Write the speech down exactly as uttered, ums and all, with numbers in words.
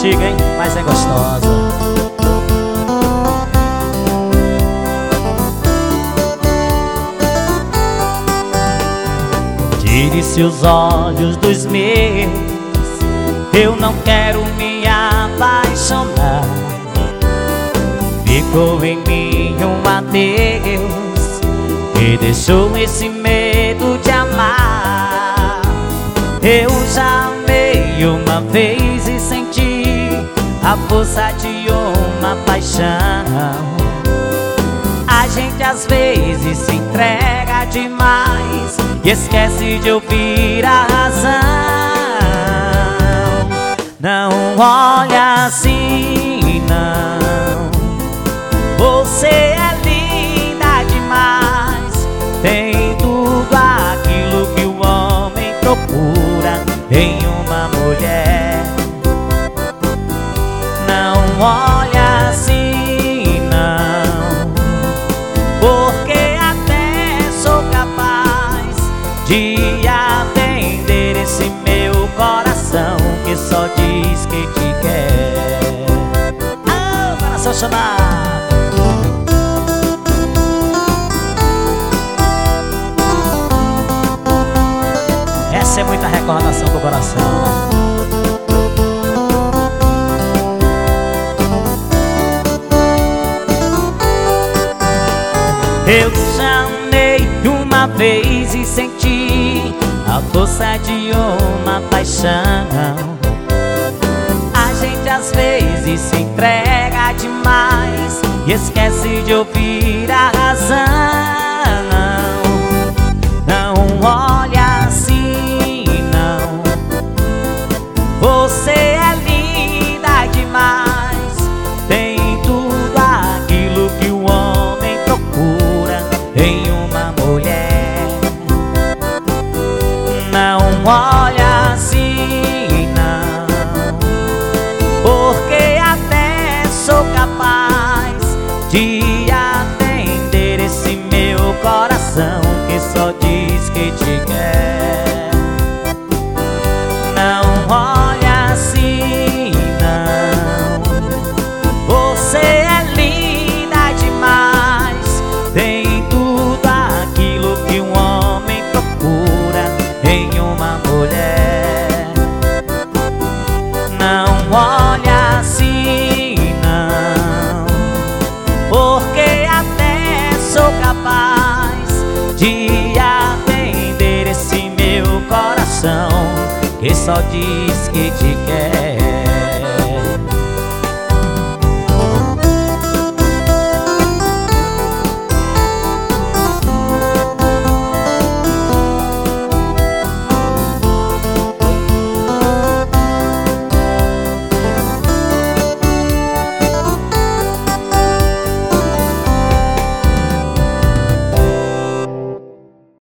antiga, hein? Mas é gostosa. Tire seus olhos dos meus, eu não quero me apaixonar. Ficou em mim um adeus e deixou esse medo de amar. Eu já amei uma vez e senti a força de uma paixão. A gente às vezes se entrega demais e esquece de ouvir a razão. Não olha assim, não. Você é linda demais, tem tudo aquilo que o homem procura em uma mulher. Não olha assim, não, porque até sou capaz de atender esse meu coração que só diz que te quer. Ah, coração chamado. Essa é muita recordação pro coração, né? Eu já amei uma vez e senti a força de uma paixão. A gente às vezes se entrega demais e esquece de ouvir a razão. Não olha assim, não. Você é linda demais, tem tudo aquilo que o homem procura em uma mulher. Não olha assim, não, porque até sou capaz de atender esse meu coração que só diz que te quer. Não olha assim, não. Você é linda demais, tem tudo aquilo que um homem procura em uma mulher. Não olha assim, não, porque até sou capaz de atender esse meu coração que só diz que te quer.